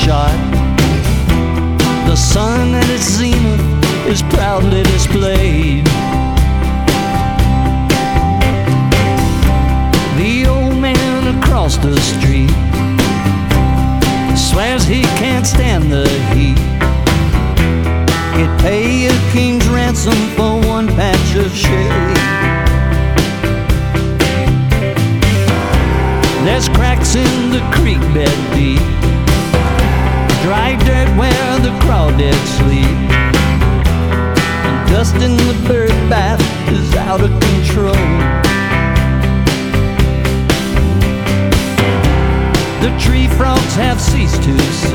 shot. The sun at its zenith is proudly displayed. The old man across the street swears he can't stand the heat. He'd pay a king's ransom for one patch of shade. There's cracks in the creek bed deep, dry dirt where the crawdads sleep, and dust in the bird bath is out of control. The tree frogs have ceased to sing.